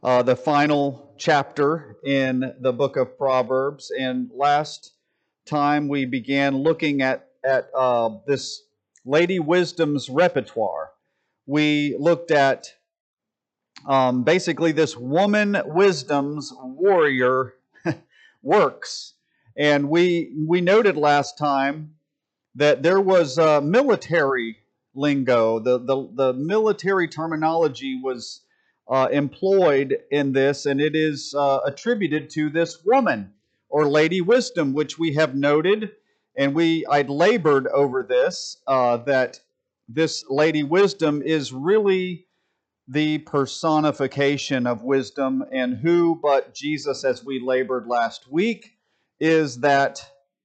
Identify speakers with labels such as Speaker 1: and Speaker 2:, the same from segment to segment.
Speaker 1: the final chapter in the book of Proverbs. And last time we began looking at this Lady Wisdom's repertoire. We looked at basically this woman wisdom's warrior works. And we noted last time that there was military lingo. The military terminology was employed in this, and it is attributed to this woman, or Lady Wisdom, which we have noted, and I'd labored over this, that this Lady Wisdom is really the personification of wisdom, and who but Jesus, as we labored last week, is the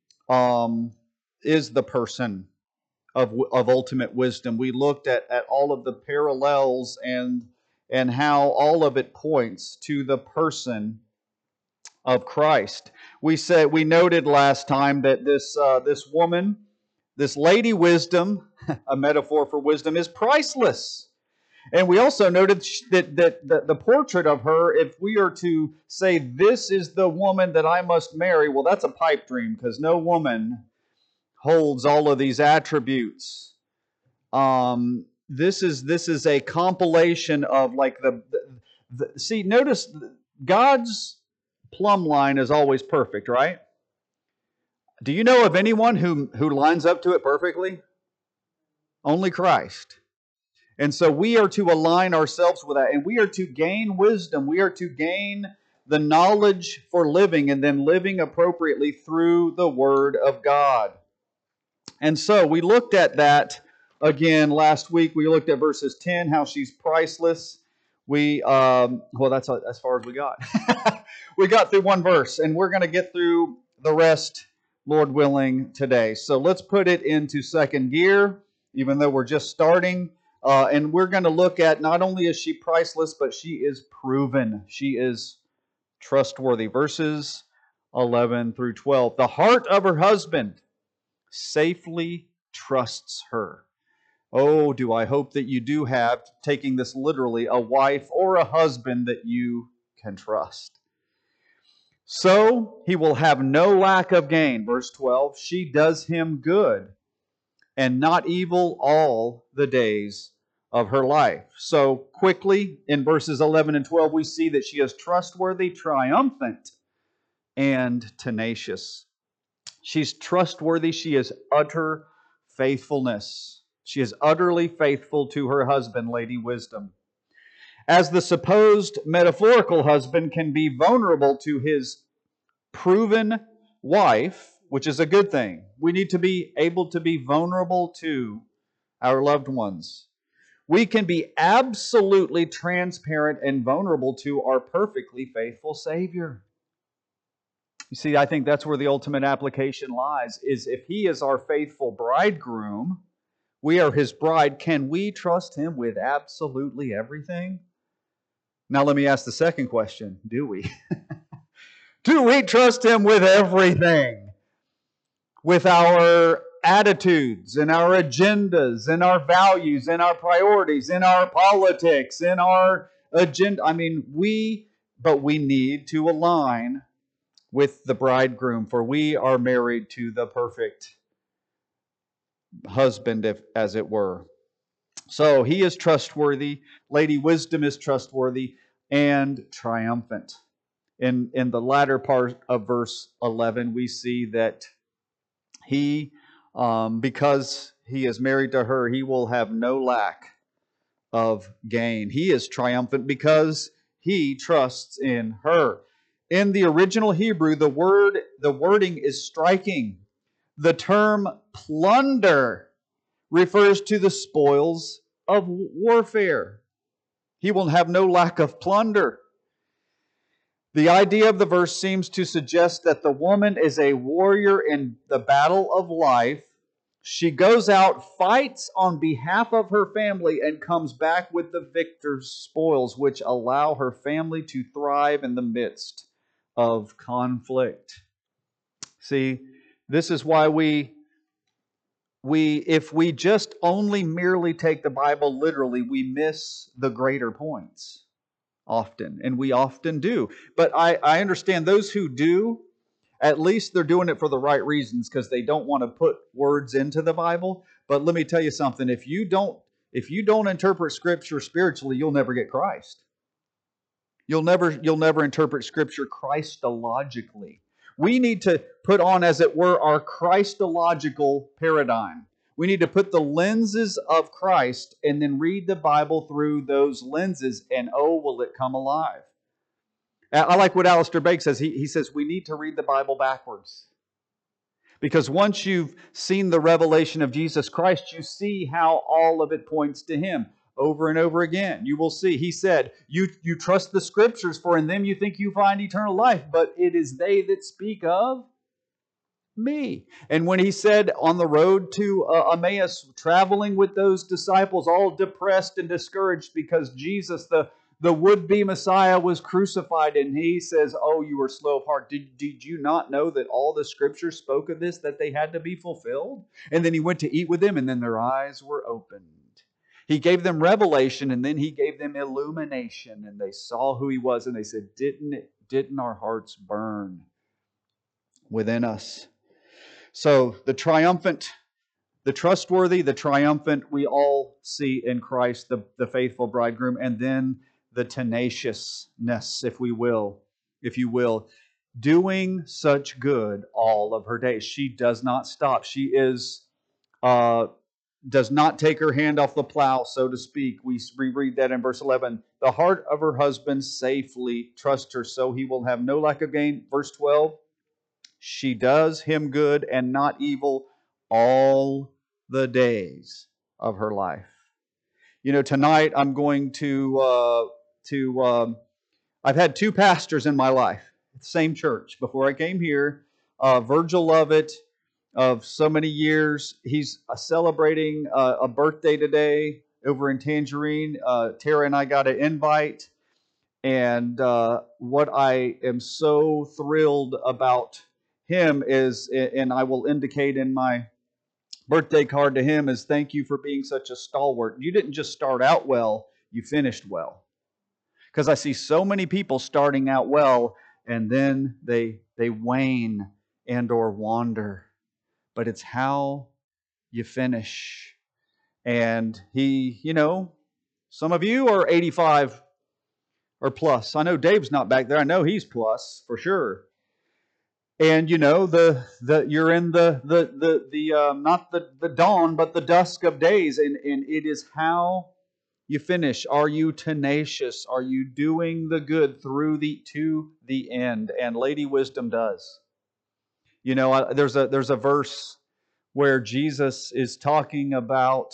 Speaker 1: person of ultimate wisdom. We looked at all of the parallels and how all of it points to the person of Christ. We noted last time that this woman, this Lady Wisdom, a metaphor for wisdom, is priceless. And we also noted that the portrait of her, if we are to say this is the woman that I must marry, well, that's a pipe dream, because no woman holds all of these attributes. This is a compilation of like see, notice God's plumb line is always perfect, right? Do you know of anyone who lines up to it perfectly? Only Christ. And so we are to align ourselves with that, and we are to gain wisdom. We are to gain the knowledge for living, and then living appropriately through the Word of God. And so we looked at that again last week. We looked at verses 10, how she's priceless. That's as far as we got. We got through one verse, and we're going to get through the rest, Lord willing, today. So let's put it into second gear, even though we're just starting. And we're going to look at, not only is she priceless, but she is proven. She is trustworthy. Verses 11 through 12. The heart of her husband safely trusts her. Oh, do I hope that you do have, taking this literally, a wife or a husband that you can trust. So he will have no lack of gain. Verse 12. She does him good and not evil all the days of her life. So quickly, in verses 11 and 12, we see that she is trustworthy, triumphant, and tenacious. She's trustworthy. She is utter faithfulness. She is utterly faithful to her husband, Lady Wisdom. As the supposed metaphorical husband can be vulnerable to his proven wife, which is a good thing. We need to be able to be vulnerable to our loved ones. We can be absolutely transparent and vulnerable to our perfectly faithful Savior. You see, I think that's where the ultimate application lies, is if He is our faithful bridegroom, we are His bride, can we trust Him with absolutely everything? Now let me ask the second question. Do we? Do we trust Him with everything? With our attitudes and our agendas and our values and our priorities, in our politics, in our agenda. But we need to align with the bridegroom, for we are married to the perfect husband, as it were. So he is trustworthy. Lady Wisdom is trustworthy and triumphant. In the latter part of verse 11, we see that he, because he is married to her, he will have no lack of gain. He is triumphant because he trusts in her. In the original Hebrew, the wording is striking. The term plunder refers to the spoils of warfare. He will have no lack of plunder. The idea of the verse seems to suggest that the woman is a warrior in the battle of life. She goes out, fights on behalf of her family, and comes back with the victor's spoils, which allow her family to thrive in the midst of conflict. See, this is why if we just only merely take the Bible literally, we miss the greater points. often, and we often do. But I understand those who do, at least they're doing it for the right reasons, because they don't want to put words into the Bible. But let me tell you something, if you don't interpret Scripture spiritually, you'll never get Christ. You'll never interpret Scripture Christologically. We need to put on, as it were, our Christological paradigm. We need to put the lenses of Christ and then read the Bible through those lenses, and oh, will it come alive. I like what Alistair Begg says. He says we need to read the Bible backwards. Because once you've seen the revelation of Jesus Christ, you see how all of it points to Him. Over and over again, you will see. He said, you trust the Scriptures, for in them you think you find eternal life, but it is they that speak of me. And when He said on the road to Emmaus, traveling with those disciples, all depressed and discouraged because Jesus, the would-be Messiah, was crucified, and He says, oh, you are slow of heart. Did you not know that all the Scriptures spoke of this, that they had to be fulfilled? And then He went to eat with them, and then their eyes were opened. He gave them revelation, and then He gave them illumination, and they saw who He was, and they said, didn't our hearts burn within us? So the triumphant, the trustworthy, the triumphant, we all see in Christ, the faithful bridegroom, and then the tenaciousness, if you will, doing such good all of her days. She does not stop. She does not take her hand off the plow, so to speak. We read that in verse 11. The heart of her husband safely trusts her, so he will have no lack of gain. Verse 12. She does him good and not evil all the days of her life. You know, tonight I'm going I've had two pastors in my life, same church. Before I came here, Virgil Lovett, of so many years. He's celebrating a birthday today over in Tangerine. Tara and I got an invite. And what I am so thrilled about him is, and I will indicate in my birthday card to him, is thank you for being such a stalwart. You didn't just start out well, you finished well. Because I see so many people starting out well, and then they wane and or wander. But it's how you finish. And he, some of you are 85 or plus. I know Dave's not back there. I know he's plus for sure. And you're in the not the dawn, but the dusk of days, and it is how you finish. Are you tenacious? Are you doing the good to the end? And Lady Wisdom does. There's a verse where Jesus is talking about,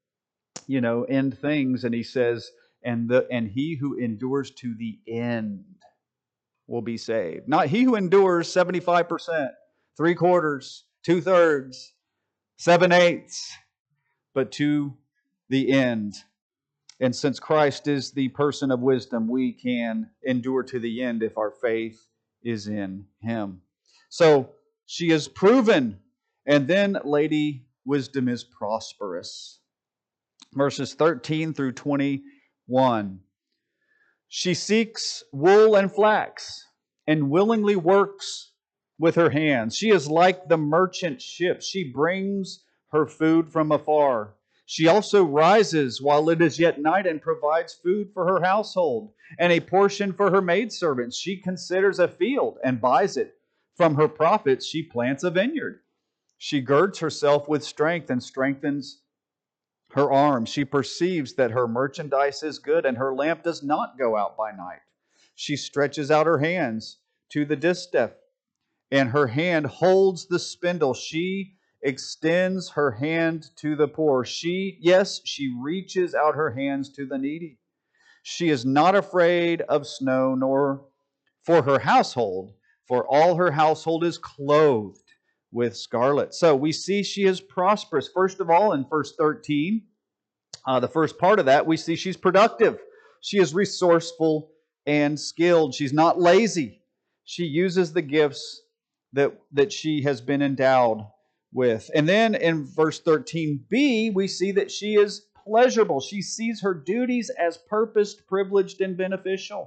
Speaker 1: end things, and He says, and he who endures to the end will be saved. Not he who endures 75%, 3/4, 2/3, 7/8, but to the end. And since Christ is the person of wisdom, we can endure to the end if our faith is in Him. So she is proven. And then Lady Wisdom is prosperous. Verses 13 through 21. She seeks wool and flax and willingly works with her hands. She is like the merchant ship. She brings her food from afar. She also rises while it is yet night and provides food for her household and a portion for her maidservants. She considers a field and buys it. From her profits she plants a vineyard. She girds herself with strength and strengthens her arms. She perceives that her merchandise is good and her lamp does not go out by night. She stretches out her hands to the distaff and her hand holds the spindle. She extends her hand to the poor. She reaches out her hands to the needy. She is not afraid of snow, nor for her household, for all her household is clothed with scarlet. So we see she is prosperous. First of all, in verse 13, the first part of that, we see she's productive. She is resourceful and skilled. She's not lazy. She uses the gifts that she has been endowed with. And then in verse 13b, we see that she is pleasurable. She sees her duties as purposed, privileged, and beneficial.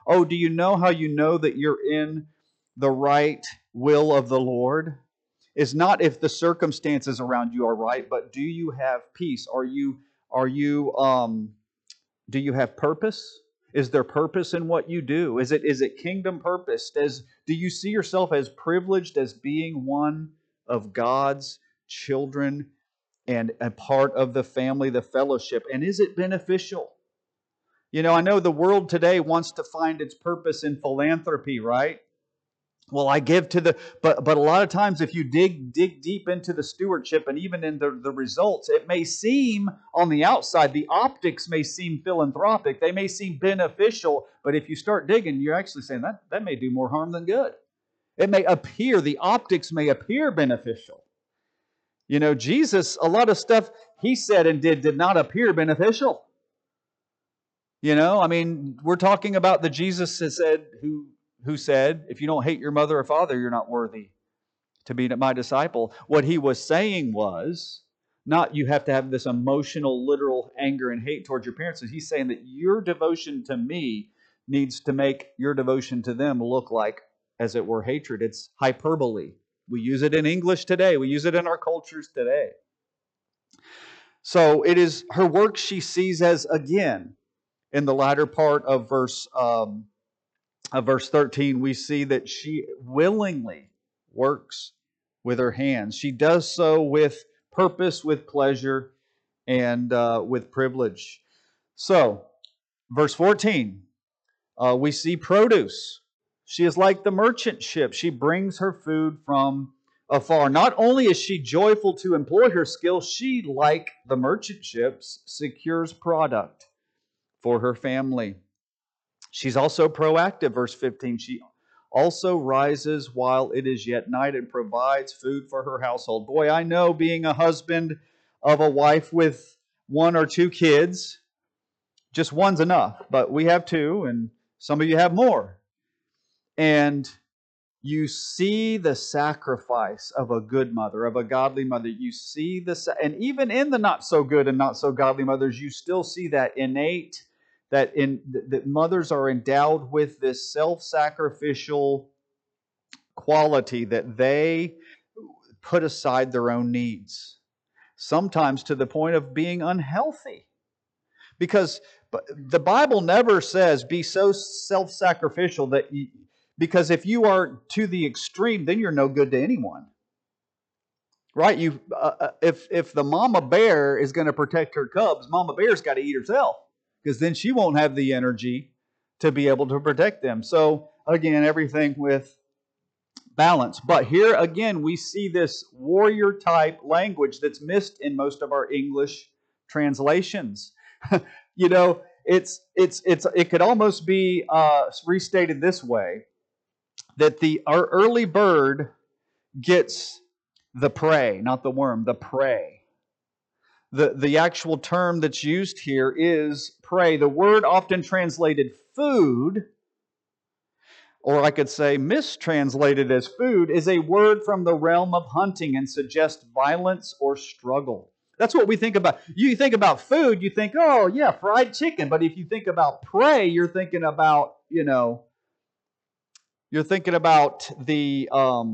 Speaker 1: Oh, do you know how you know that you're in the right will of the Lord? Is not if the circumstances around you are right, but do you have peace? Are you do you have purpose? Is there purpose in what you do? Is it kingdom purpose? Do you see yourself as privileged as being one of God's children and a part of the family, the fellowship? And is it beneficial? You know, I know the world today wants to find its purpose in philanthropy, right? Well, I give to the, but a lot of times if you dig deep into the stewardship and even in the results, it may seem on the outside, the optics may seem philanthropic, they may seem beneficial, but if you start digging, you're actually saying that may do more harm than good. It may appear, the optics may appear beneficial. You know, Jesus, a lot of stuff he said and did not appear beneficial. You know, I mean, we're talking about the Jesus that said, who said, if you don't hate your mother or father, you're not worthy to be my disciple. What he was saying was, not you have to have this emotional, literal anger and hate towards your parents. He's saying that your devotion to me needs to make your devotion to them look like, as it were, hatred. It's hyperbole. We use it in English today. We use it in our cultures today. So it is her work she sees as, again, in the latter part of verse 13, we see that she willingly works with her hands. She does so with purpose, with pleasure, and with privilege. So, verse 14, we see produce. She is like the merchant ship. She brings her food from afar. Not only is she joyful to employ her skill, she, like the merchant ships, secures product for her family. She's also proactive, verse 15. She also rises while it is yet night and provides food for her household. Boy, I know, being a husband of a wife with one or two kids, just one's enough, but we have two, and some of you have more. And you see the sacrifice of a good mother, of a godly mother. You see and even in the not so good and not so godly mothers, you still see that innate, that mothers are endowed with this self-sacrificial quality that they put aside their own needs, sometimes to the point of being unhealthy. Because the Bible never says be so self-sacrificial that you, because if you are to the extreme, then you're no good to anyone, right? If the mama bear is going to protect her cubs, mama bear's got to eat herself, because then she won't have the energy to be able to protect them. So again, everything with balance. But here again, we see this warrior type language that's missed in most of our English translations. You know, it could almost be restated this way: that our early bird gets the prey, not the worm, the prey. The actual term that's used here is prey. The word often translated food, or I could say mistranslated as food, is a word from the realm of hunting and suggests violence or struggle. That's what we think about. You think about food, you think, oh yeah, fried chicken. But if you think about prey, you're thinking about, you're thinking about the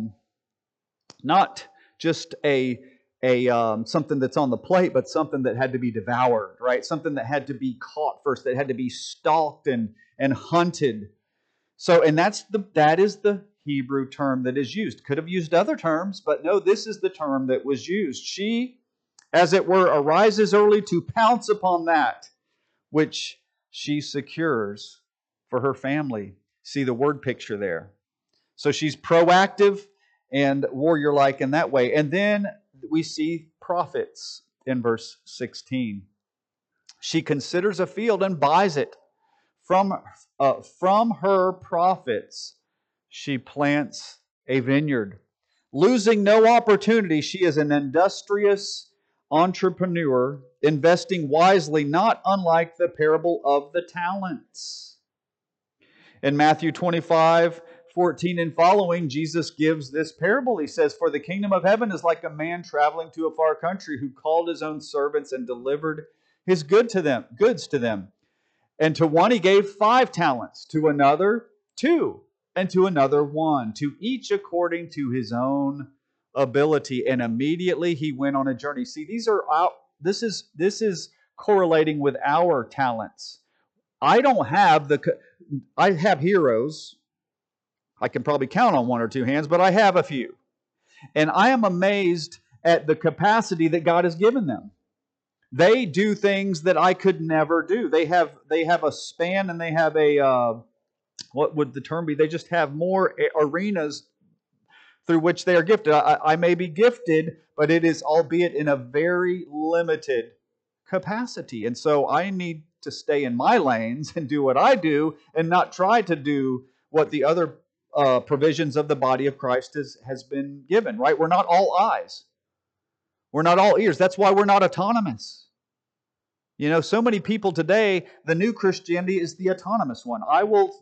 Speaker 1: not just a something that's on the plate, but something that had to be devoured, right? Something that had to be caught first, that had to be stalked and hunted. So, and that is the Hebrew term that is used. Could have used other terms, but no, this is the term that was used. She, as it were, arises early to pounce upon that which she secures for her family. See the word picture there. So she's proactive and warrior-like in that way. And then we see profits in verse 16. She considers a field and buys it. From her profits, she plants a vineyard. Losing no opportunity, she is an industrious entrepreneur, investing wisely, not unlike the parable of the talents. In Matthew 25:14 and following, Jesus gives this parable. He says, "For the kingdom of heaven is like a man traveling to a far country who called his own servants and delivered his goods to them. And to one he gave 5 talents, to another 2, and to another 1, to each according to his own ability. And immediately he went on a journey. See, this is correlating with our talents. I have heroes. I can probably count on 1 or 2 hands, but I have a few. And I am amazed at the capacity that God has given them. They do things that I could never do. They have a span, and they have a what would the term be? They just have more arenas through which they are gifted. I may be gifted, but it is albeit in a very limited capacity. And so I need to stay in my lanes and do what I do, and not try to do what the other provisions of the body of Christ has been given, right? We're not all eyes. We're not all ears. That's why we're not autonomous. You know, so many people today, the new Christianity is the autonomous one. I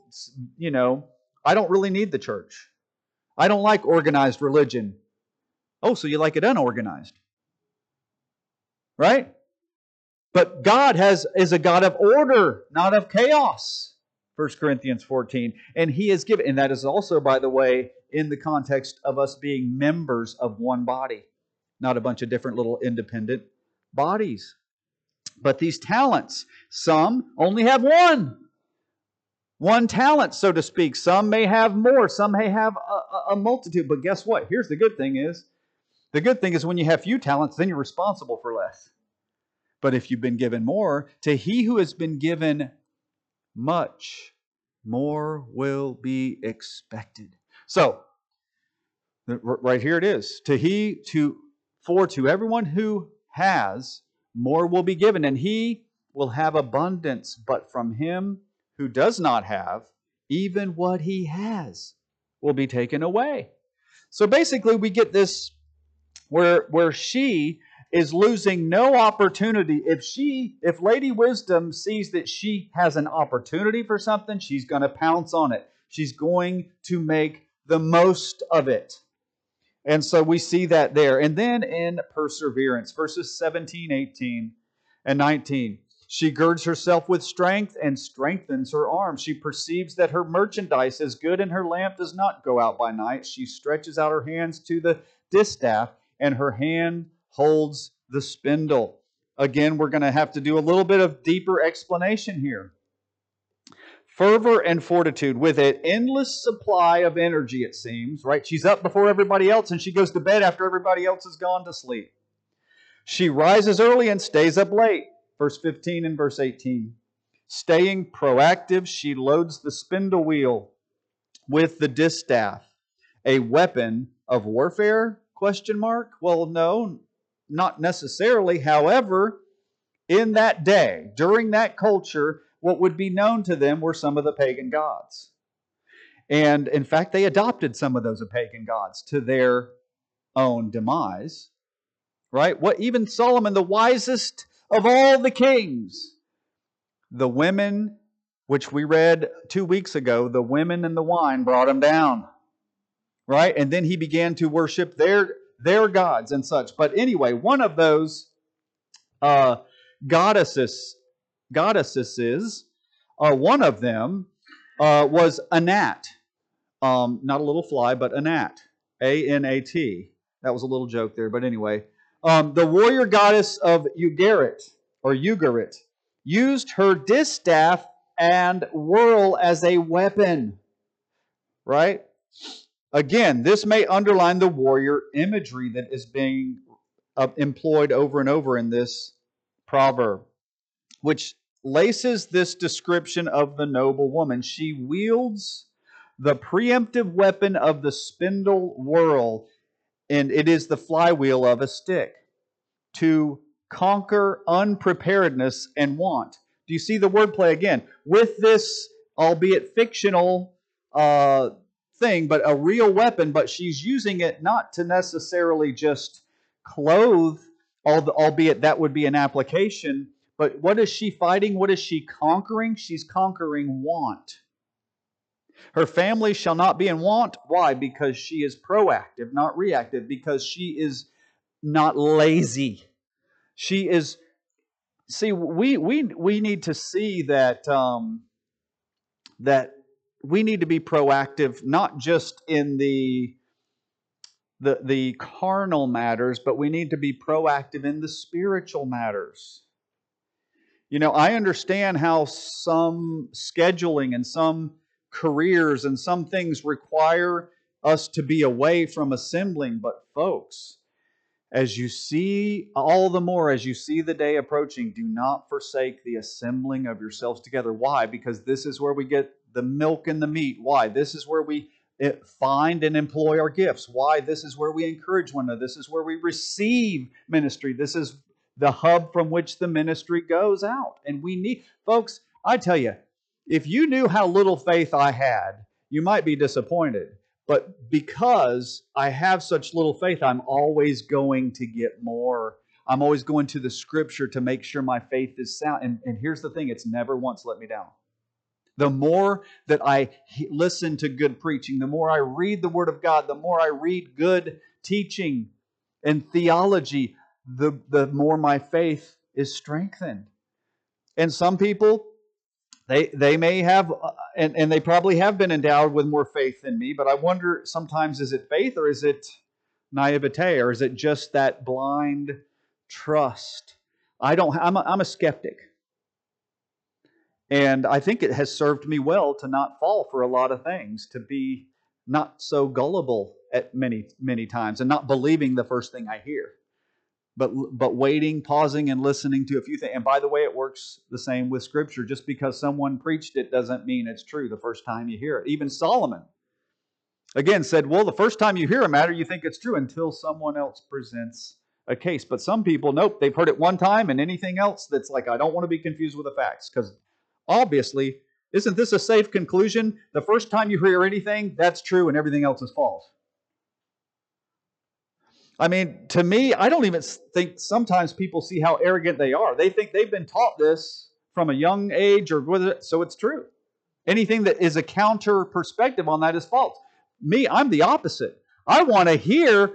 Speaker 1: don't really need the church. I don't like organized religion. Oh, so you like it unorganized. Right? But God is a God of order, not of chaos. 1 Corinthians 14. And He has given, and that is also, by the way, in the context of us being members of one body, not a bunch of different little independent bodies. But these talents, some only have one talent, so to speak. Some may have more. Some may have a multitude. But guess what? Here's the good thing is, when you have few talents, then you're responsible for less. But if you've been given more, to he who has been given much, more will be expected. So, right here it is. For to everyone who has, more will be given, and he will have abundance. But from him who does not have, even what he has will be taken away. So basically we get this where she is losing no opportunity. If Lady Wisdom sees that she has an opportunity for something, she's going to pounce on it. She's going to make the most of it. And so we see that there. And then in perseverance, verses 17, 18, and 19. She girds herself with strength and strengthens her arms. She perceives that her merchandise is good and her lamp does not go out by night. She stretches out her hands to the distaff and her hand holds the spindle. Again, we're going to have to do a little bit of deeper explanation here. Fervor and fortitude, with an endless supply of energy, it seems, right? She's up before everybody else and she goes to bed after everybody else has gone to sleep. She rises early and stays up late. Verse 15 and verse 18. Staying proactive, she loads the spindle wheel with the distaff. A weapon of warfare? ? Well, no, not necessarily. However, in that day, during that culture, what would be known to them were some of the pagan gods. And in fact, they adopted some of those pagan gods to their own demise. Right? Even Solomon, the wisest of all the kings, the women, which we read 2 weeks ago, the women and the wine brought him down. Right? And then he began to worship their gods and such. But anyway, one of those goddesses, one of them was Anat. Not a little fly, but Anat. A-N-A-T. That was a little joke there, but anyway. The warrior goddess of Ugarit, used her distaff and whirl as a weapon. Right? Again, this may underline the warrior imagery that is being employed over and over in this proverb, which laces this description of the noble woman. She wields the preemptive weapon of the spindle whirl, and it is the flywheel of a stick, to conquer unpreparedness and want. Do you see the wordplay again? With this, albeit fictional thing, but a real weapon, but she's using it not to necessarily just clothe, albeit that would be an application, but what is she fighting? What is she conquering? She's conquering want. Her family shall not be in want. Why? Because she is proactive, not reactive. Because she is not lazy. She is See, we need to see that that we need to be proactive, not just in the carnal matters, but we need to be proactive in the spiritual matters. You know, I understand how some scheduling and some careers and some things require us to be away from assembling, but folks, as you see, all the more as you see the day approaching, do not forsake the assembling of yourselves together. Why? Because this is where we get the milk and the meat. Why? This is where we find and employ our gifts. Why? This is where we encourage one another. This is where we receive ministry. This is the hub from which the ministry goes out. And we need, folks, I tell you, if you knew how little faith I had, you might be disappointed. But because I have such little faith, I'm always going to get more. I'm always going to the Scripture to make sure my faith is sound. And here's the thing, it's never once let me down. The more that I listen to good preaching, the more I read the Word of God, the more I read good teaching and theology, the more my faith is strengthened. And some people, they may have, and they probably have been endowed with more faith than me, but I wonder sometimes, is it faith or is it naivete, or is it just that blind trust? I'm a skeptic. And I think it has served me well to not fall for a lot of things, to be not so gullible at many times and not believing the first thing I hear. But waiting, pausing, and listening to a few things. And by the way, it works the same with Scripture. Just because someone preached it doesn't mean it's true the first time you hear it. Even Solomon, again, said, well, the first time you hear a matter, you think it's true until someone else presents a case. But some people, nope, they've heard it one time, and anything else that's like, I don't want to be confused with the facts. Because obviously, isn't this a safe conclusion? The first time you hear anything, that's true, and everything else is false. I mean, to me, I don't even think sometimes people see how arrogant they are. They think they've been taught this from a young age, so it's true. Anything that is a counter perspective on that is false. Me, I'm the opposite. I want to hear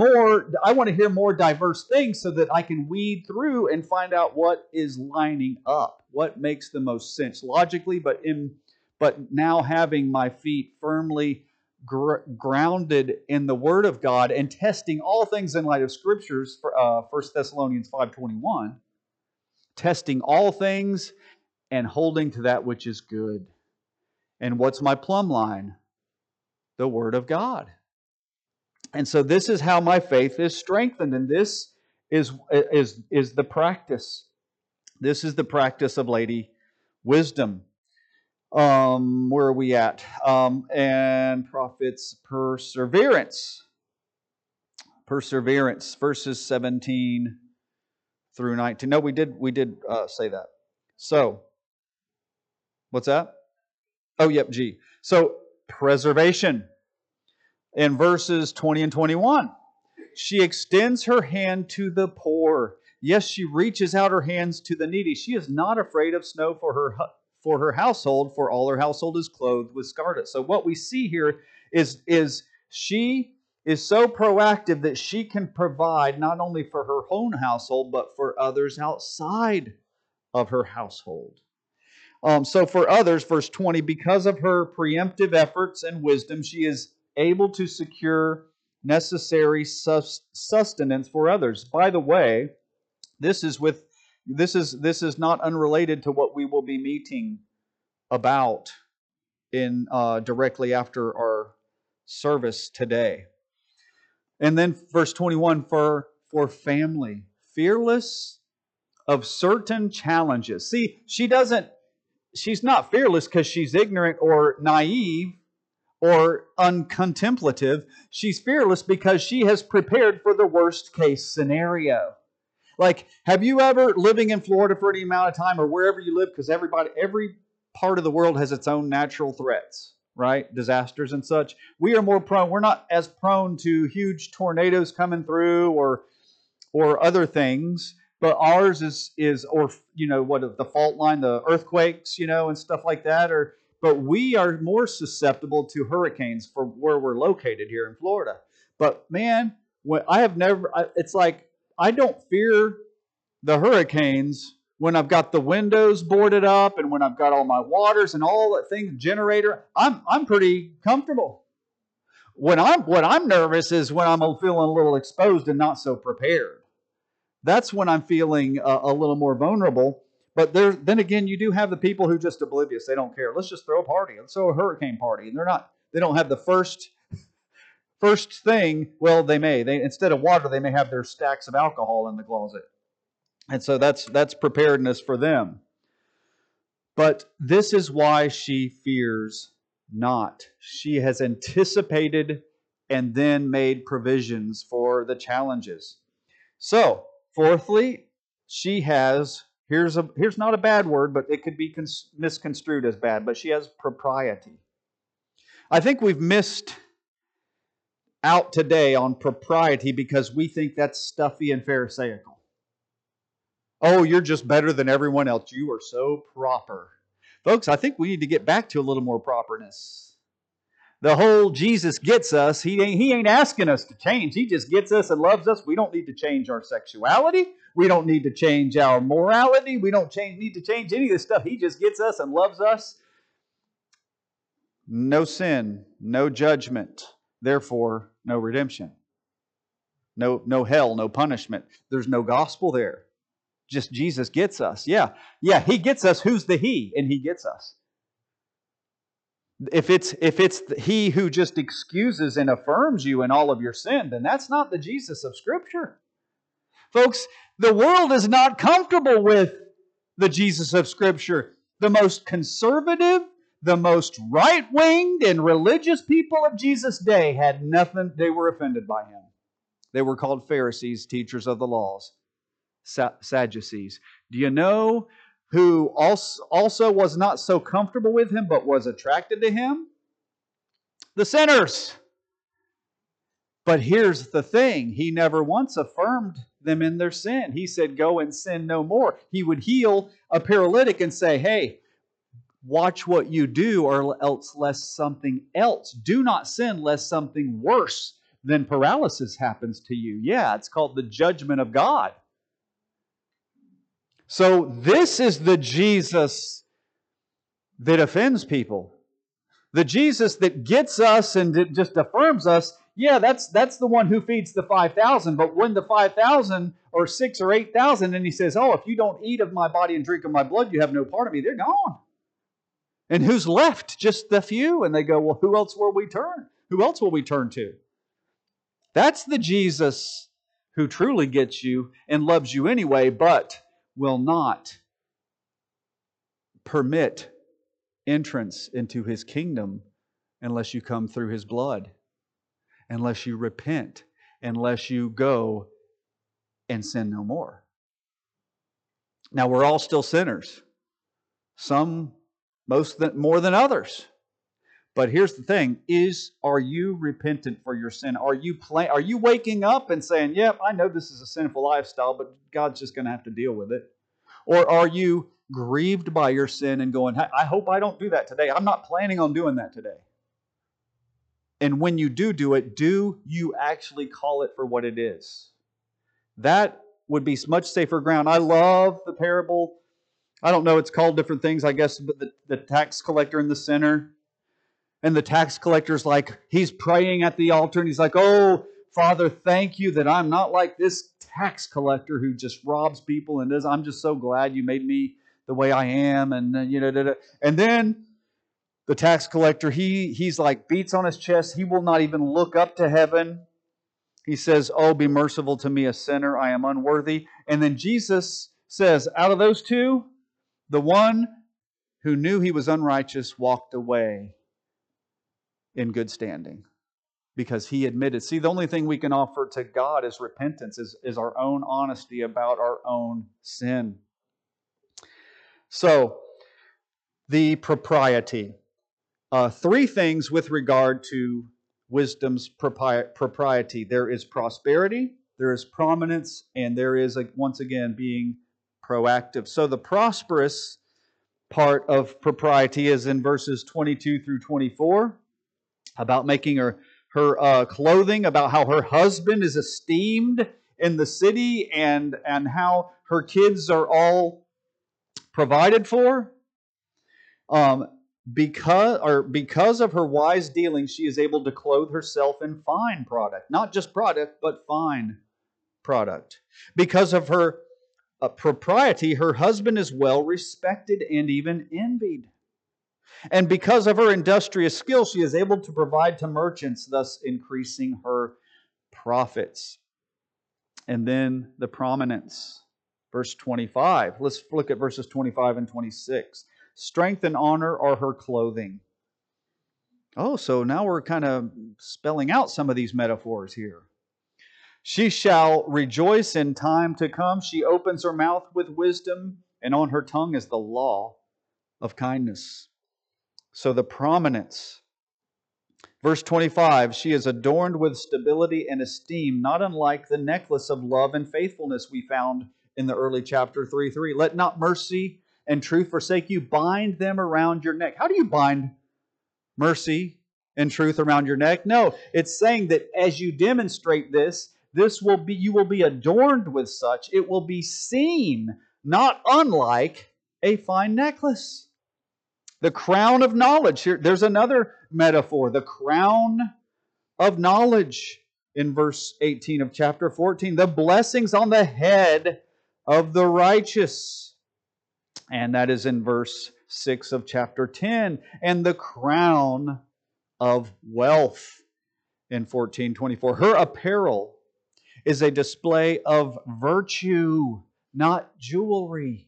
Speaker 1: more diverse things so that I can weed through and find out what is lining up, what makes the most sense logically, but now having my feet firmly grounded in the Word of God and testing all things in light of Scriptures, 1 Thessalonians 5:21, testing all things and holding to that which is good. And what's my plumb line? The Word of God. And so this is how my faith is strengthened, and this is the practice. This is the practice of Lady Wisdom. Where are we at? And prophets perseverance. Perseverance, verses 17 through 19. No, we did say that. So, what's that? Oh, yep, G. So, preservation. In verses 20 and 21, she extends her hand to the poor. Yes, she reaches out her hands to the needy. She is not afraid of snow for her household, for all her household is clothed with scarlet. So what we see here is she is so proactive that she can provide not only for her own household, but for others outside of her household. So for others, verse 20, because of her preemptive efforts and wisdom, she is able to secure necessary sustenance for others. By the way, this is not unrelated to what we will be meeting about in directly after our service today. And then verse 21, for family, fearless of certain challenges. See, she's not fearless because she's ignorant or naive or uncontemplative. She's fearless because she has prepared for the worst case scenario. Like, have you ever, living in Florida for any amount of time or wherever you live, because every part of the world has its own natural threats, right? Disasters and such. We're not as prone to huge tornadoes coming through or other things, but ours is or the fault line, the earthquakes, and stuff like that, but we are more susceptible to hurricanes for where we're located here in Florida. But man, it's like I don't fear the hurricanes when I've got the windows boarded up and when I've got all my waters and all that thing, generator, I'm pretty comfortable. What I'm nervous is when I'm feeling a little exposed and not so prepared. That's when I'm feeling a little more vulnerable. But then again, you do have the people who just oblivious. They don't care. Let's just throw a party. Let's throw a hurricane party. And they don't have the first thing. Well, they may. Instead of water, they may have their stacks of alcohol in the closet. And so that's preparedness for them. But this is why she fears not. She has anticipated and then made provisions for the challenges. So, fourthly, she has, here's not a bad word, but it could be misconstrued as bad, but she has propriety. I think we've missed out today on propriety because we think that's stuffy and pharisaical. Oh, you're just better than everyone else. You are so proper. Folks, I think we need to get back to a little more properness. The whole Jesus gets us, he ain't asking us to change. He just gets us and loves us. We don't need to change our sexuality. We don't need to change our morality. We don't need to change any of this stuff. He just gets us and loves us. No sin, no judgment, therefore no redemption. No hell, no punishment. There's no gospel there. Just Jesus gets us. Yeah, He gets us. Who's the He? And He gets us. If it's He who just excuses and affirms you in all of your sin, then that's not the Jesus of Scripture. Folks, the world is not comfortable with the Jesus of Scripture. The most conservative, the most right-winged and religious people of Jesus' day had nothing. They were offended by Him. They were called Pharisees, teachers of the laws. Sadducees. Do you know who also was not so comfortable with Him but was attracted to Him? The sinners. But here's the thing. He never once affirmed them in their sin. He said, go and sin no more. He would heal a paralytic and say, hey, watch what you do or else lest something else. Do not sin lest something worse than paralysis happens to you. Yeah, it's called the judgment of God. So this is the Jesus that offends people. The Jesus that gets us and it just affirms us. Yeah, that's the one who feeds the 5,000. But when the 5,000 or 6 or 8,000 and He says, oh, if you don't eat of my body and drink of my blood, you have no part of me. They're gone. And who's left? Just the few. And they go, well, who else will we turn? Who else will we turn to? That's the Jesus who truly gets you and loves you anyway, but will not permit entrance into His kingdom unless you come through His blood, unless you repent, unless you go and sin no more. Now, we're all still sinners. Some more than others. But here's the thing, are you repentant for your sin? Are you waking up and saying, yep, I know this is a sinful lifestyle, but God's just going to have to deal with it? Or are you grieved by your sin and going, I hope I don't do that today. I'm not planning on doing that today. And when you do it, do you actually call it for what it is? That would be much safer ground. I love the parable. I don't know, it's called different things, I guess, but the tax collector in the sinner. And the tax collector's like, he's praying at the altar and he's like, oh, Father, thank you that I'm not like this tax collector who just robs people and does. I'm just so glad you made me the way I am. And and then the tax collector, he's like beats on his chest. He will not even look up to heaven. He says, oh, be merciful to me, a sinner. I am unworthy. And then Jesus says, out of those two, the one who knew he was unrighteous walked away in good standing. Because he admitted. See, the only thing we can offer to God is repentance, is our own honesty about our own sin. So, the propriety. 3 things with regard to wisdom's propriety. There is prosperity, there is prominence, and there is, once again, being proactive. So the prosperous part of propriety is in verses 22 through 24, about making her clothing, about how her husband is esteemed in the city, and how her kids are all provided for. Because of her wise dealings, she is able to clothe herself in fine product. Not just product, but fine product. Because of her propriety, her husband is well respected and even envied. And because of her industrious skill, she is able to provide to merchants, thus increasing her profits. And then the prominence. Verse 25. Let's look at verses 25 and 26. Strength and honor are her clothing. Oh, so now we're kind of spelling out some of these metaphors here. She shall rejoice in time to come. She opens her mouth with wisdom, and on her tongue is the law of kindness. So the prominence. Verse 25, she is adorned with stability and esteem, not unlike the necklace of love and faithfulness we found in the early chapter 3:3. Let not mercy and truth forsake you. Bind them around your neck. How do you bind mercy and truth around your neck? No, it's saying that as you demonstrate this, you will be adorned with such. It will be seen, not unlike a fine necklace. The crown of knowledge. Here, there's another metaphor. The crown of knowledge in verse 18 of chapter 14. The blessings on the head of the righteous. And that is in verse 6 of chapter 10. And the crown of wealth in 14:24. Her apparel is a display of virtue, not jewelry.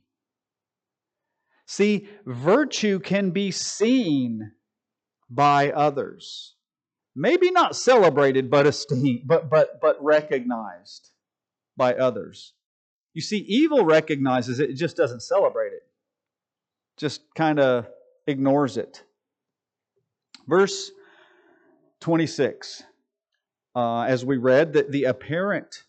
Speaker 1: See, virtue can be seen by others. Maybe not celebrated, but esteemed, but recognized by others. You see, evil recognizes it just doesn't celebrate it. Just kind of ignores it. Verse 26, as we read, that the apparent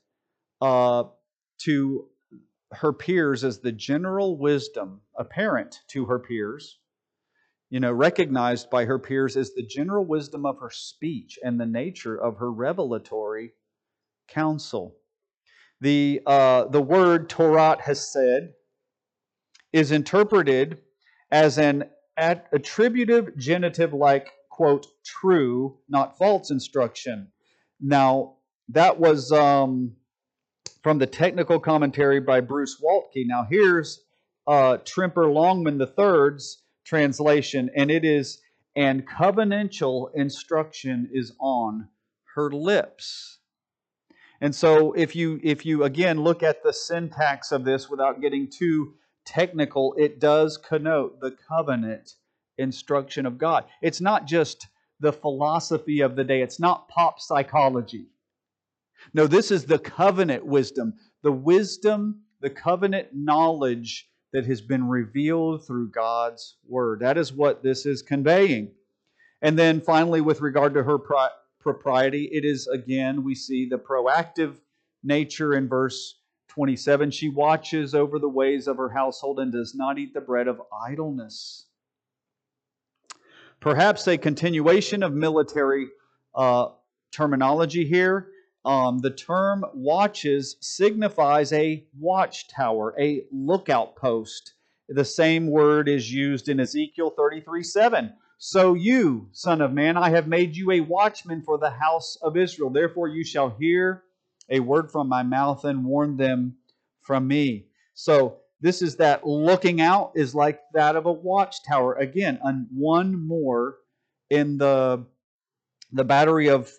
Speaker 1: to her peers is the general wisdom, apparent to her peers, recognized by her peers as the general wisdom of her speech and the nature of her revelatory counsel. The word Torah Hesed is interpreted as an attributive genitive like, quote, true, not false instruction. Now, that was from the technical commentary by Bruce Waltke. Now here's Trimper Longman III's translation, and it is, and covenantal instruction is on her lips. And so if you again look at the syntax of this without getting too technical, it does connote the covenant instruction of God. It's not just the philosophy of the day. It's not pop psychology. No, this is the covenant wisdom, the covenant knowledge that has been revealed through God's Word. That is what this is conveying. And then finally, with regard to her propriety, it is, again, we see the proactive nature in verse 27. She watches over the ways of her household and does not eat the bread of idleness. Perhaps a continuation of military terminology here. The term watches signifies a watchtower, a lookout post. The same word is used in Ezekiel 33:7. So you, son of man, I have made you a watchman for the house of Israel. Therefore you shall hear a word from my mouth and warn them from me. So this is that looking out is like that of a watchtower. Again, one more in the battery of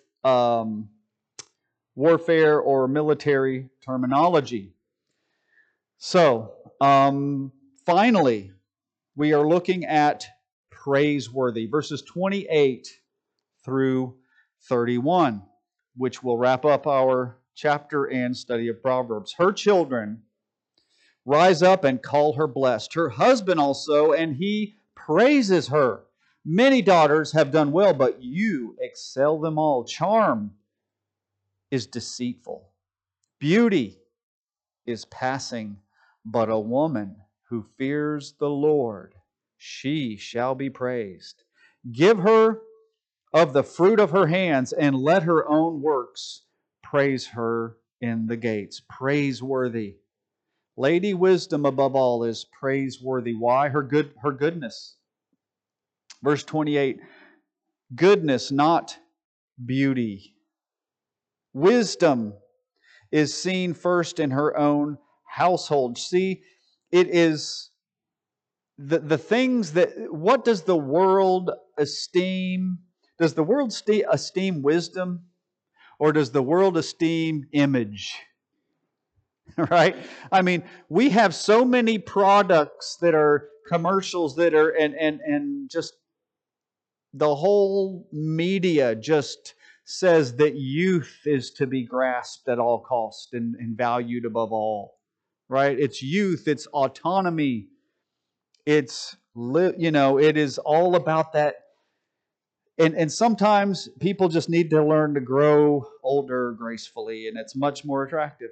Speaker 1: warfare or military terminology. So, finally, we are looking at praiseworthy, verses 28 through 31, which will wrap up our chapter and study of Proverbs. Her children rise up and call her blessed. Her husband also, and he praises her. Many daughters have done well, but you excel them all. Charm is deceitful. Beauty is passing, but a woman who fears the Lord, she shall be praised. Give her of the fruit of her hands, and let her own works praise her in the gates. Praiseworthy. Lady Wisdom above all is praiseworthy. Why? Her goodness. Verse 28, goodness, not beauty. Wisdom is seen first in her own household. See, it is the things that, what does the world esteem? Does the world esteem wisdom, or does the world esteem image? Right? I mean, we have so many products that are commercials that are, and just the whole media just says that youth is to be grasped at all cost and valued above all. Right? It's youth, it's autonomy, it's, it is all about that. And sometimes people just need to learn to grow older gracefully, and it's much more attractive.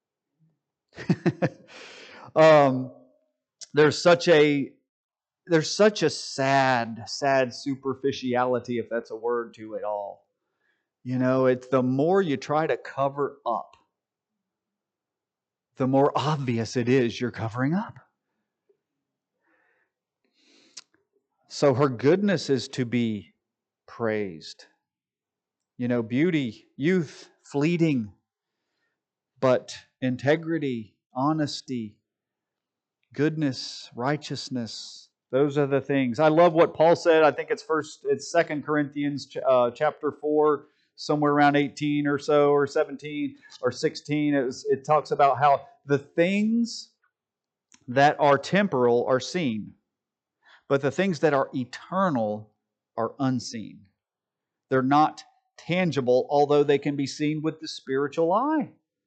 Speaker 1: um, there's such a sad superficiality, if that's a word, to it all. It's the more you try to cover up, the more obvious it is you're covering up. So her goodness is to be praised. Beauty, youth, fleeting, but integrity, honesty, goodness, righteousness, those are the things. I love what Paul said. I think it's 2 Corinthians chapter 4, somewhere around 18 or so, or 17 or 16. It talks about how the things that are temporal are seen, but the things that are eternal are unseen. They're not tangible, although they can be seen with the spiritual eye.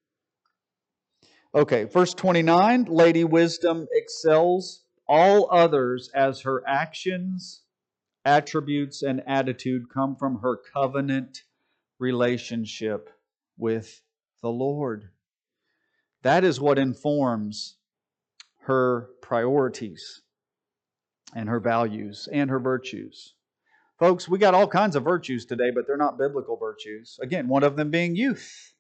Speaker 1: Okay, verse 29, Lady Wisdom excels all others as her actions, attributes, and attitude come from her covenant relationship with the Lord. That is what informs her priorities and her values and her virtues. Folks, we got all kinds of virtues today, but they're not biblical virtues. Again, one of them being youth.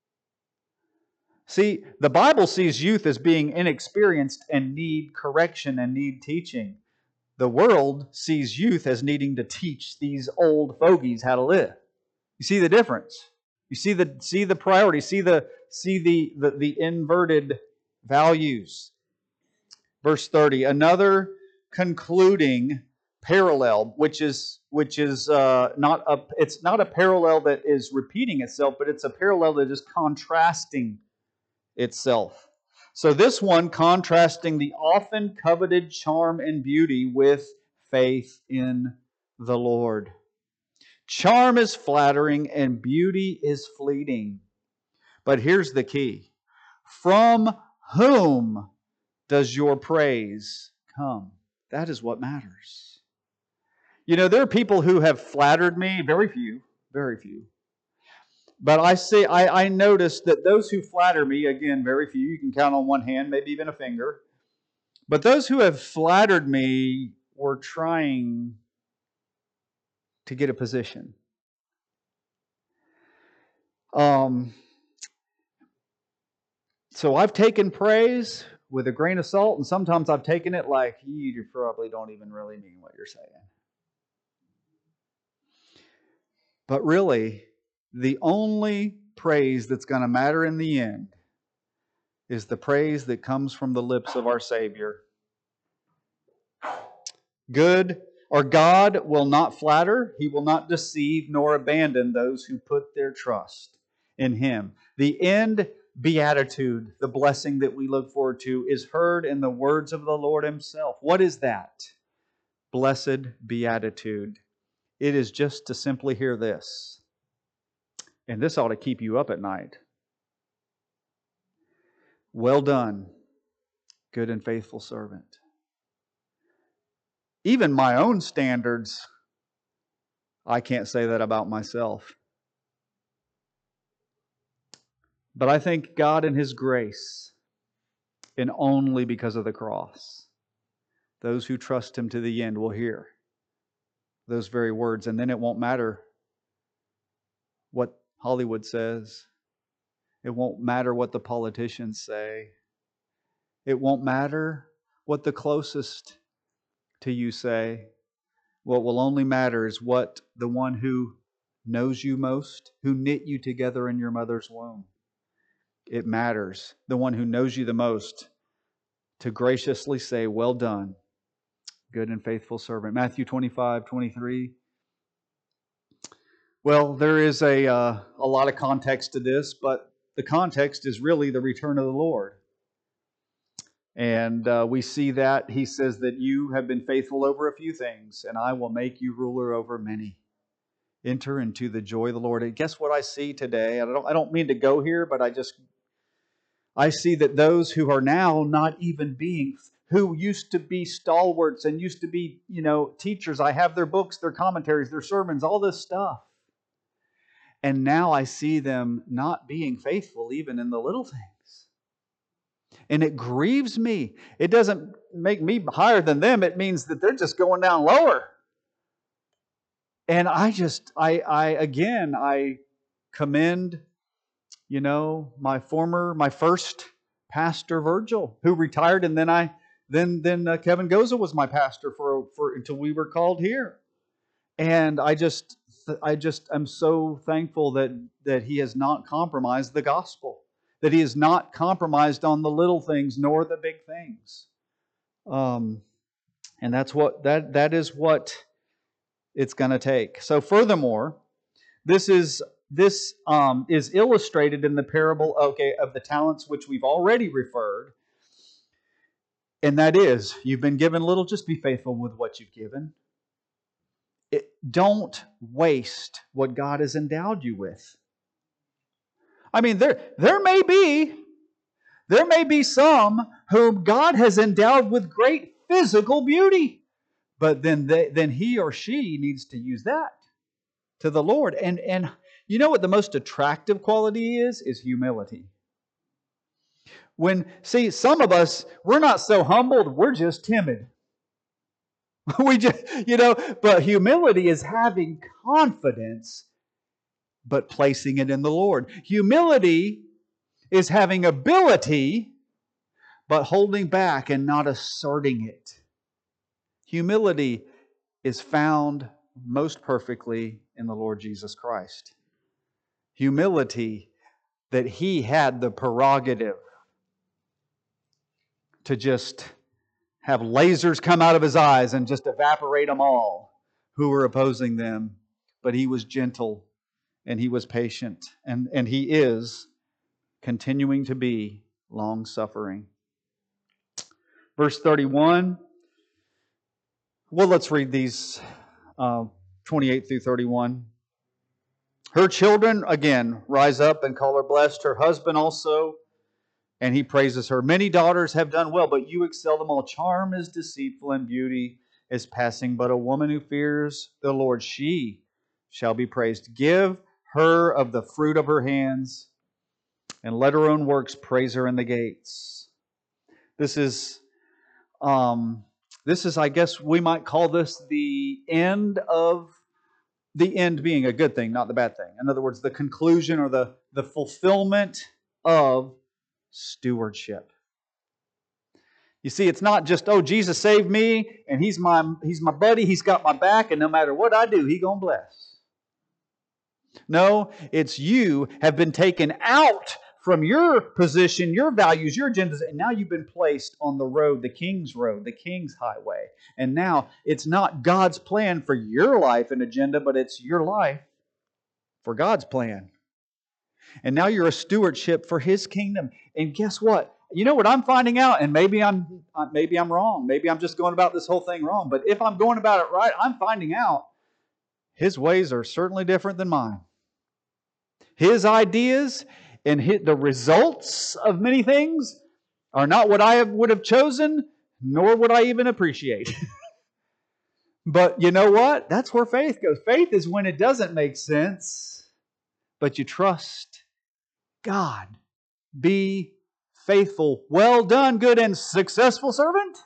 Speaker 1: See, the Bible sees youth as being inexperienced and need correction and need teaching. The world sees youth as needing to teach these old fogies how to live. You see the difference? You see the priority, see the inverted values. Verse 30, another concluding parallel, which is not a parallel that is repeating itself, but it's a parallel that is contrasting itself. So this one contrasting the often coveted charm and beauty with faith in the Lord. Charm is flattering and beauty is fleeting. But here's the key. From whom does your praise come? That is what matters. There are people who have flattered me, very few. But I noticed that those who flatter me, again, very few, you can count on one hand, maybe even a finger. But those who have flattered me were trying to get a position. So I've taken praise with a grain of salt, and sometimes I've taken it like, you probably don't even really mean what you're saying. But really, the only praise that's going to matter in the end is the praise that comes from the lips of our Savior. God will not flatter, He will not deceive nor abandon those who put their trust in Him. The end beatitude, the blessing that we look forward to, is heard in the words of the Lord Himself. What is that? Blessed beatitude. It is just to simply hear this. And this ought to keep you up at night. Well done, good and faithful servant. Even my own standards, I can't say that about myself. But I thank God in His grace, and only because of the cross, those who trust Him to the end will hear those very words. And then it won't matter what Hollywood says. It won't matter what the politicians say. It won't matter what the closest to you say. What will only matter is what the one who knows you most, who knit you together in your mother's womb. It matters. The one who knows you the most to graciously say, well done, good and faithful servant. Matthew 25:23. Well, there is a lot of context to this, but the context is really the return of the Lord. And we see that He says that you have been faithful over a few things, and I will make you ruler over many. Enter into the joy of the Lord. And guess what I see today? I don't mean to go here, but I see that those who are now not even being, who used to be stalwarts and used to be, teachers. I have their books, their commentaries, their sermons, all this stuff. And now I see them not being faithful even in the little things. And it grieves me. It doesn't make me higher than them. It means that they're just going down lower. And I commend, my first pastor, Virgil, who retired, and then Kevin Goza was my pastor for until we were called here. And I am so thankful that he has not compromised the gospel, that he has not compromised on the little things nor the big things. And that is what it's going to take. So furthermore, this is illustrated in the parable of the talents, which we've already referred. And that is, you've been given little, just be faithful with what you've given. Don't waste what God has endowed you with. I mean, there may be some whom God has endowed with great physical beauty, but then he or she needs to use that to the Lord. And you know what the most attractive quality is humility. Some of us, we're not so humbled, we're just timid. But humility is having confidence, but placing it in the Lord. Humility is having ability, but holding back and not asserting it. Humility is found most perfectly in the Lord Jesus Christ. Humility that He had the prerogative to just have lasers come out of His eyes and just evaporate them all who were opposing them. But He was gentle and He was patient, and He is continuing to be long-suffering. Verse 31. Well, let's read these 28 through 31. Her children, again, rise up and call her blessed. Her husband also, and he praises her. Many daughters have done well, but you excel them all. Charm is deceitful and beauty is passing, but a woman who fears the Lord, she shall be praised. Give her of the fruit of her hands, and let her own works praise her in the gates. This is, I guess we might call this the end being a good thing, not the bad thing. In other words, the conclusion or the fulfillment of stewardship. You see, it's not just, Jesus saved me and He's my buddy, He's got my back, and no matter what I do, He's going to bless. No, it's you have been taken out from your position, your values, your agendas, and now you've been placed on the road, the King's road, the King's highway. And now it's not God's plan for your life and agenda, but it's your life for God's plan. And now you're a stewardship for His kingdom. And guess what? You know what I'm finding out? And maybe I'm wrong. Maybe I'm just going about this whole thing wrong. But if I'm going about it right, I'm finding out His ways are certainly different than mine. His ideas and the results of many things are not what I would have chosen, nor would I even appreciate. But you know what? That's where faith goes. Faith is when it doesn't make sense, but you trust God. Be faithful. Well done, good and successful servant?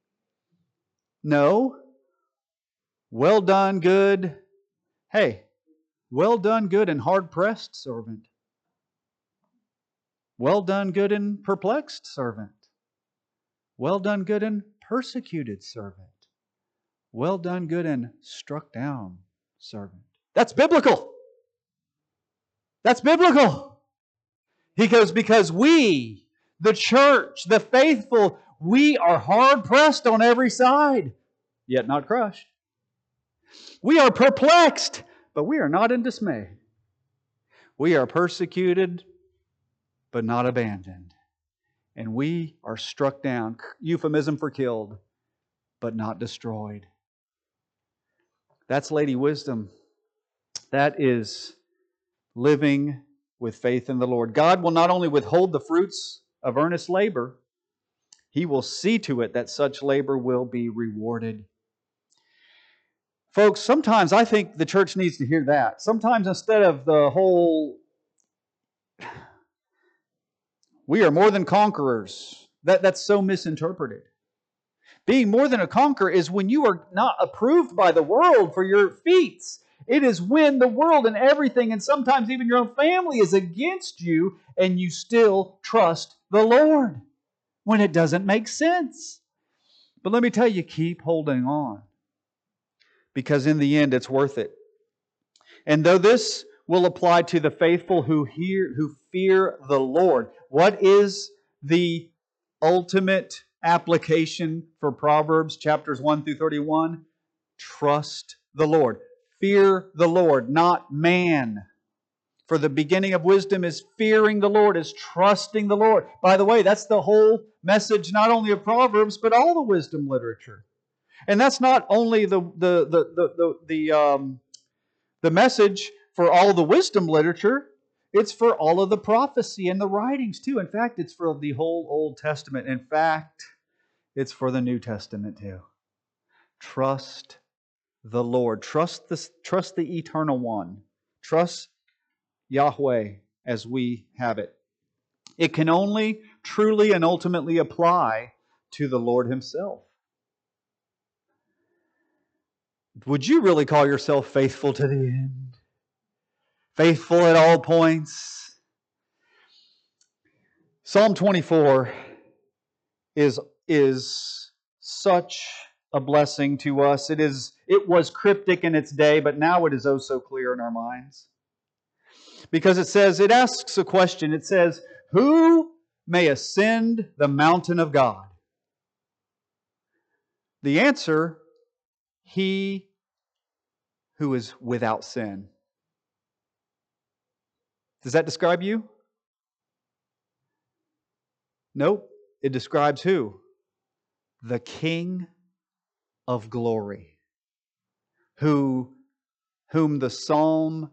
Speaker 1: No. Well done, good. Hey, well done, good and hard-pressed servant. Well done, good and perplexed servant. Well done, good and persecuted servant. Well done, good and struck down servant. That's biblical. That's biblical. He goes, because we, the church, the faithful, we are hard pressed on every side, yet not crushed. We are perplexed, but we are not in dismay. We are persecuted, but not abandoned. And we are struck down, euphemism for killed, but not destroyed. That's Lady Wisdom. That is living with faith in the Lord. God will not only withhold the fruits of earnest labor, He will see to it that such labor will be rewarded. Folks, sometimes I think the church needs to hear that. Sometimes instead of the whole, we are more than conquerors, that's so misinterpreted. Being more than a conqueror is when you are not approved by the world for your feats. It is when the world and everything, and sometimes even your own family, is against you, and you still trust the Lord when it doesn't make sense. But let me tell you, keep holding on, because in the end it's worth it. And though this will apply to the faithful who fear the Lord, what is the ultimate application for Proverbs chapters 1 through 31? Trust the Lord. Fear the Lord, not man. For the beginning of wisdom is fearing the Lord, is trusting the Lord. By the way, that's the whole message not only of Proverbs, but all the wisdom literature. And that's not only the message for all the wisdom literature, it's for all of the prophecy and the writings too. In fact, it's for the whole Old Testament. In fact, it's for the New Testament too. Trust the Lord. Trust the Eternal One. Trust Yahweh as we have it. It can only truly and ultimately apply to the Lord Himself. Would you really call yourself faithful to the end? Faithful at all points? Psalm 24 is such a blessing to us. It was cryptic in its day, but now it is oh so clear in our minds. Because it asks a question. It says, who may ascend the mountain of God? The answer, he who is without sin. Does that describe you? Nope. It describes who? The King of glory. Whom Psalm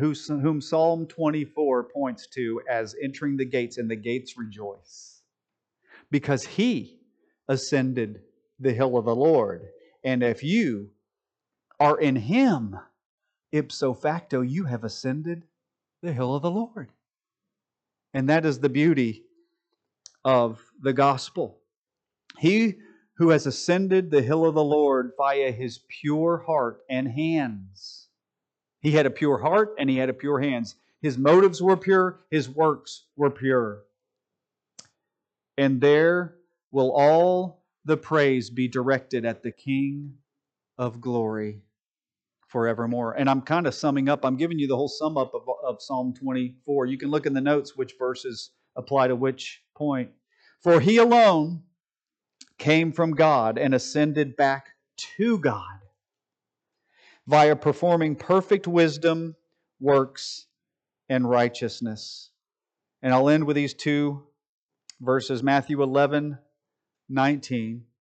Speaker 1: 24 points to as entering the gates, and the gates rejoice. Because He ascended the hill of the Lord. And if you are in Him, ipso facto, you have ascended the hill of the Lord. And that is the beauty of the gospel. He who has ascended the hill of the Lord via his pure heart and hands. He had a pure heart and he had a pure hands. His motives were pure, his works were pure. And there will all the praise be directed at the King of glory forevermore. And I'm kind of summing up. I'm giving you the whole sum up of Psalm 24. You can look in the notes which verses apply to which point. For He alone came from God and ascended back to God via performing perfect wisdom, works, and righteousness. And I'll end with these two verses, Matthew 11:19.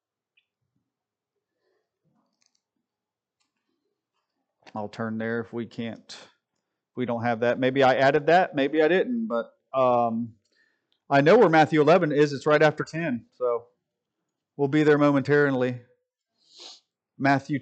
Speaker 1: I'll turn there if we don't have that. Maybe I added that, maybe I didn't, but I know where Matthew 11 is. It's right after 10, so we'll be there momentarily. Matthew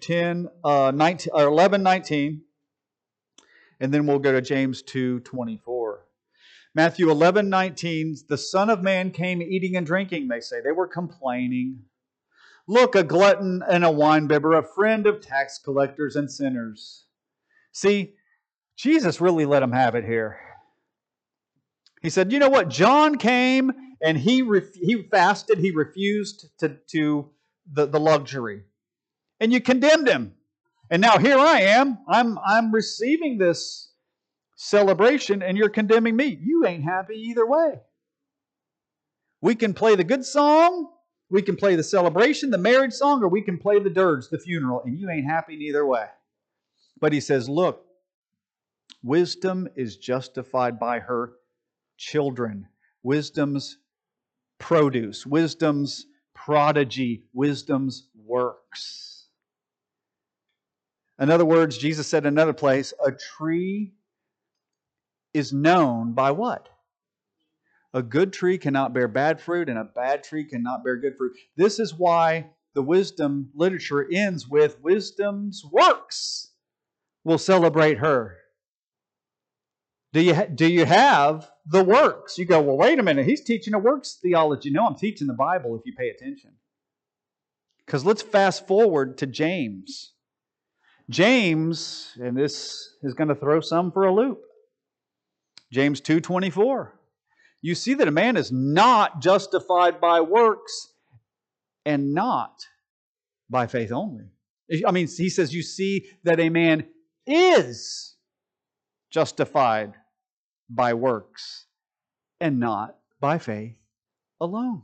Speaker 1: 11:19, and then we'll go to James 2:24. Matthew 11:19, the Son of Man came eating and drinking, they say. They were complaining. Look, a glutton and a winebibber, a friend of tax collectors and sinners. See, Jesus really let them have it here. He said, you know what? John came And he fasted. He refused to the luxury. And you condemned him. And now here I am. I'm receiving this celebration, and you're condemning me. You ain't happy either way. We can play the good song, we can play the celebration, the marriage song, or we can play the dirge, the funeral, and you ain't happy neither way. But he says, look, wisdom is justified by her children. Wisdom's produce, wisdom's prodigy, wisdom's works. In other words, Jesus said in another place, a tree is known by what? A good tree cannot bear bad fruit, and a bad tree cannot bear good fruit. This is why the wisdom literature ends with wisdom's works will celebrate her. Do you have the works? You go, well, wait a minute. He's teaching a works theology. No, I'm teaching the Bible if you pay attention. Because let's fast forward to James. James, and this is going to throw some for a loop. James 2:24. You see that a man is not justified by works and not by faith only. I mean, he says you see that a man is justified by works and not by faith alone.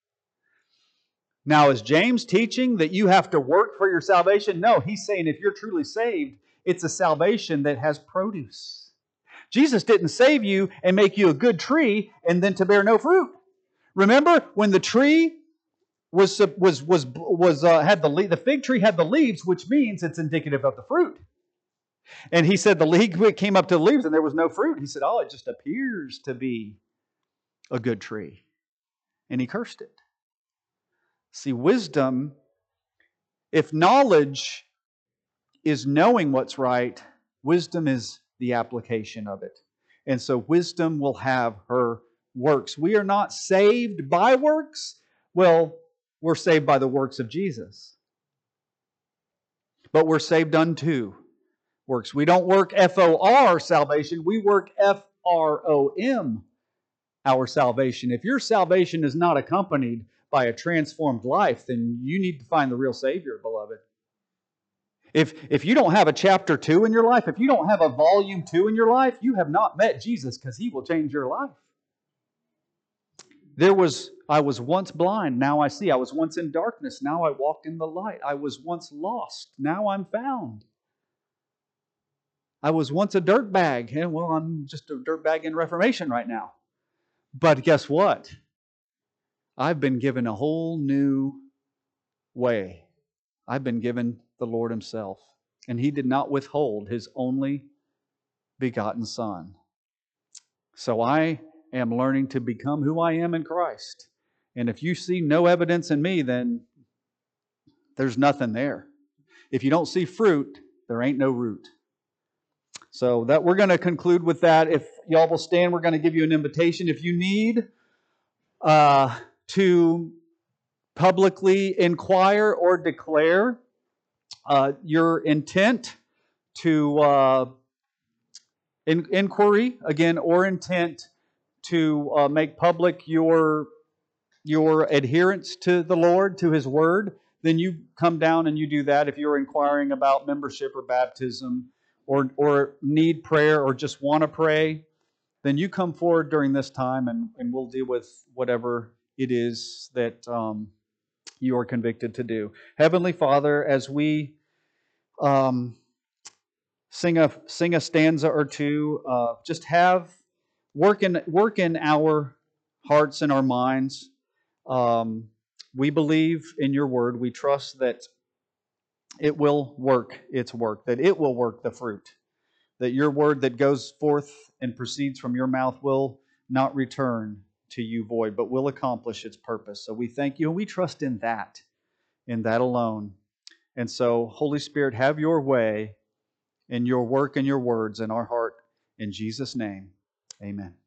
Speaker 1: Now, is James teaching that you have to work for your salvation? No, he's saying if you're truly saved, it's a salvation that has produce. Jesus didn't save you and make you a good tree and then to bear no fruit. Remember when the tree had the fig tree had the leaves, which means it's indicative of the fruit. And he said the leaf came up to the leaves and there was no fruit. He said, "Oh, it just appears to be a good tree," and he cursed it. See, wisdom, if knowledge is knowing what's right, wisdom is the application of it. And so wisdom will have her works. We are not saved by works. Well, we're saved by the works of Jesus. But we're saved unto works. We don't work F-O-R salvation. We work F-R-O-M our salvation. If your salvation is not accompanied by a transformed life, then you need to find the real Savior, beloved. If you don't have a chapter 2 in your life, if you don't have a volume 2 in your life, you have not met Jesus, because He will change your life. I was once blind, now I see. I was once in darkness, now I walk in the light. I was once lost, now I'm found. I was once a dirtbag, and well, I'm just a dirtbag in Reformation right now. But guess what? I've been given a whole new way. I've been given the Lord Himself. And He did not withhold His only begotten Son. So I am learning to become who I am in Christ. And if you see no evidence in me, then there's nothing there. If you don't see fruit, there ain't no root. So that we're going to conclude with that. If y'all will stand, we're going to give you an invitation. If you need to publicly inquire or declare your intent to inquiry, again, or intent to make public your adherence to the Lord, to His Word, then you come down and you do that. If you're inquiring about membership or baptism, or need prayer, or just want to pray, then you come forward during this time, and we'll deal with whatever it is that you are convicted to do. Heavenly Father, as we sing a stanza or two, just work in our hearts and our minds. We believe in your word. We trust that it will work its work, that it will work the fruit, that your word that goes forth and proceeds from your mouth will not return to you void, but will accomplish its purpose. So we thank you, and we trust in that alone. And so, Holy Spirit, have your way in your work and your words in our heart. In Jesus' name, amen.